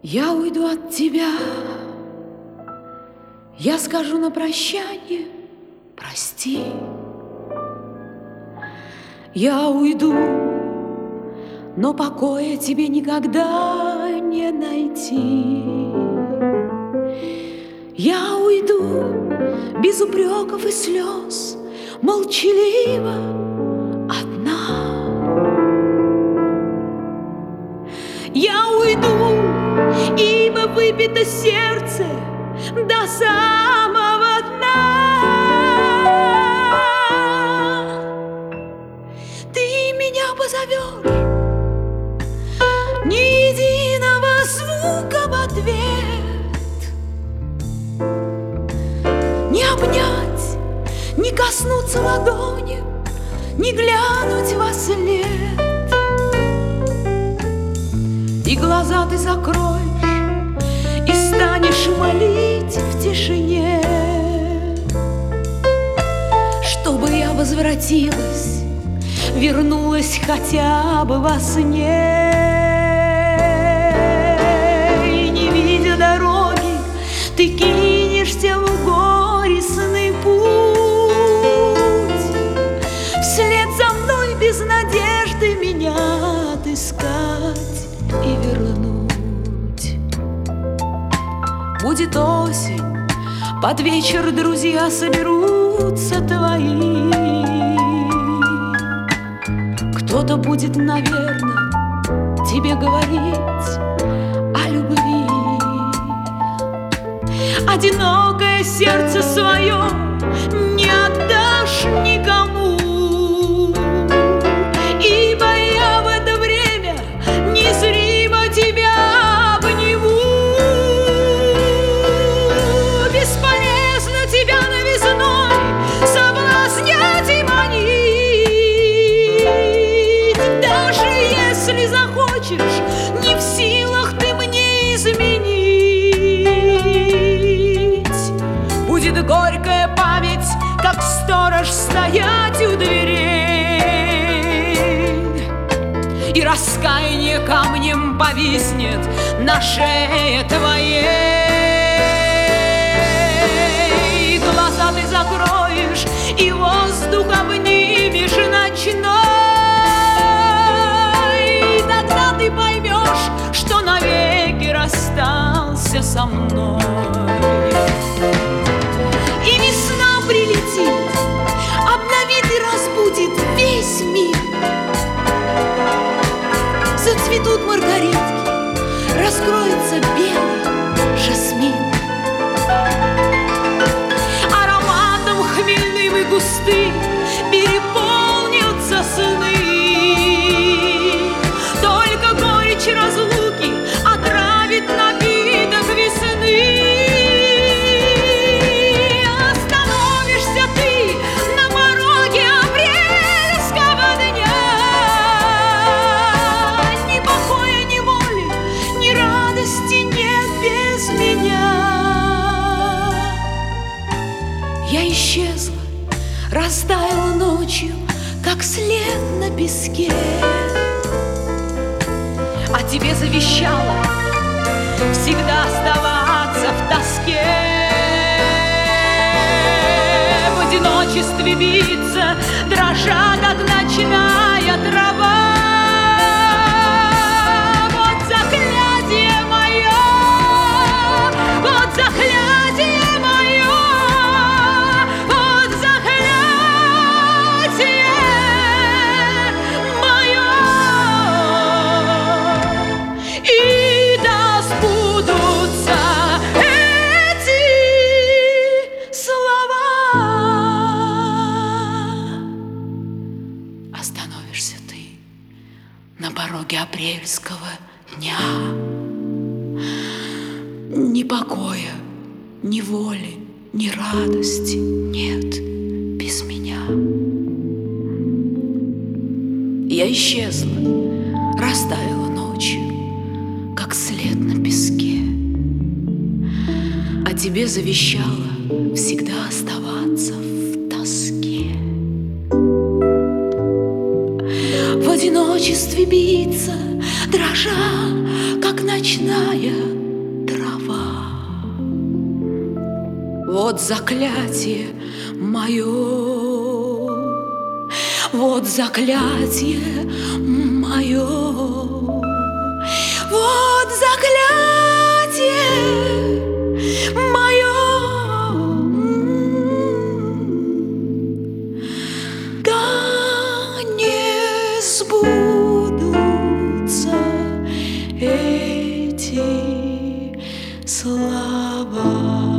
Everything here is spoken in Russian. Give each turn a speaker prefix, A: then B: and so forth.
A: Я уйду от тебя, я скажу на прощание прости. Я уйду, но покоя тебе никогда не найти. Я уйду без упреков и слез, молчаливо одна. Я уйду, ибо выпито сердце до самого дна. Ты меня позовешь, ни единого звука в ответ, не обнять, не коснуться ладони, не глянуть во след. И глаза ты закроешь, и станешь молить в тишине, чтобы я возвратилась, вернулась хотя бы во сне. И не видя дороги, ты кинешься в горестный путь, вслед за мной без надежды меня отыскать и вернуть. Будет осень, под вечер друзья соберутся твои. Кто-то будет, наверное, тебе говорить о любви. Одинокое сердце свое не отдашь никому, ибо я в это время незримо тебя обниму. Бесполезно тебя новизной соблазнять и манить. Даже если захочешь, не в силах ты мне изменить. Будет горькая память, как сторож стоять у дверей, и раскаяние камнем повиснет на шее твоей. Глаза ты закроешь, и воздух обнимешь ночной, и тогда ты поймешь, что навеки расстался со мной. И весна прилетит, обновит и разбудит весь мир. Зацветут маргаритки, раскроется белый жасмин. Ароматом хмельным и густым переполнятся сны. Только горечь разлуки отравит напиток весны. Остановишься ты на пороге апрельского дня. Ни покоя, ни воли, ни радости нет без меня. Я исчезла, растаяла ночью, как след на песке, а тебе завещала всегда оставаться в тоске. В одиночестве биться, дрожа, как ночная трава. Вот заклятие мое, вот заклятие мое, вот заклятие мое. И да сбудутся эти слова. Остановишься ты на пороге апрельского дня. Ни покоя, ни воли, ни радости нет без меня. Я исчезла, растаяла ночью, как след на песке, а тебе завещала всегда оставаться в тоске. В одиночестве одиночестве биться, дрожа, как ночная трава. Вот заклятие мое, вот заклятие мое, вот заклятие мое. Да не сбудутся эти слова.